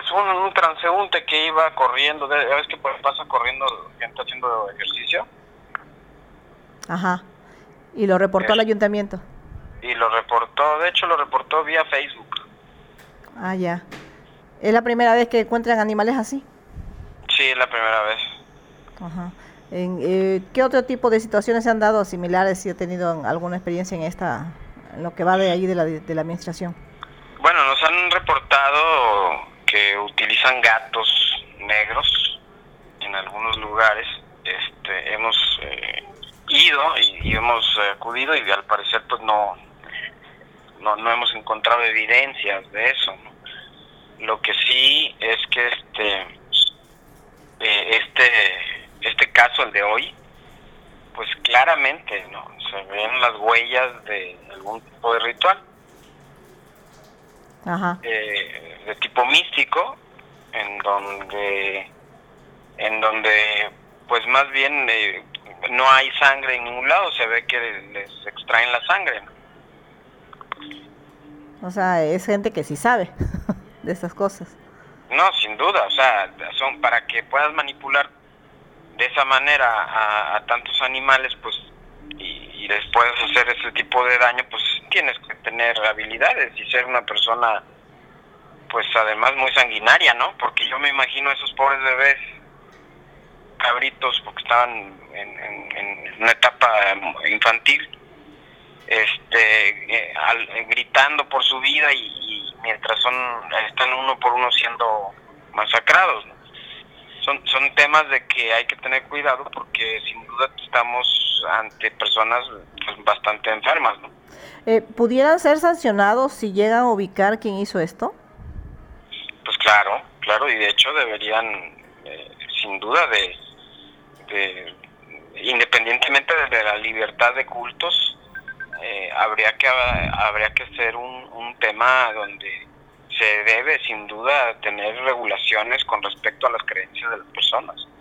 un transeúnte que iba corriendo, ¿ves que pasa corriendo gente haciendo ejercicio? Ajá. ¿Y lo reportó al ayuntamiento? Y lo reportó, de hecho lo reportó vía Facebook. Ah, ya. ¿Es la primera vez que encuentran animales así? Sí, es la primera vez. Ajá. ¿Qué otro tipo de situaciones se han dado similares, si ha tenido alguna experiencia en lo que va de ahí de la administración? Bueno, nos han reportado que utilizan gatos negros en algunos lugares. Hemos ido y hemos acudido y al parecer pues no hemos encontrado evidencias de eso, ¿no? Lo que sí es que este caso, el de hoy, pues claramente, ¿no?, se ven las huellas de algún tipo de ritual. Ajá. De tipo místico, en donde pues más bien no hay sangre en ningún lado, se ve que les extraen la sangre, ¿no? O sea, es gente que sí sabe de estas cosas. No, sin duda, o sea, son para que puedas manipular de esa manera a tantos animales, pues, y les puedas hacer ese tipo de daño, pues tienes que tener habilidades y ser una persona, pues además muy sanguinaria, ¿no? Porque yo me imagino esos pobres bebés, cabritos, porque estaban en una etapa infantil, gritando por su vida y mientras están uno por uno siendo masacrados, ¿no? Son temas de que hay que tener cuidado porque sin duda estamos ante personas pues bastante enfermas, ¿no? ¿Pudieran ser sancionados si llegan a ubicar quién hizo esto? Pues claro, y de hecho deberían, sin duda, independientemente de la libertad de cultos, habría que hacer un tema donde se debe sin duda tener regulaciones con respecto a las creencias de las personas.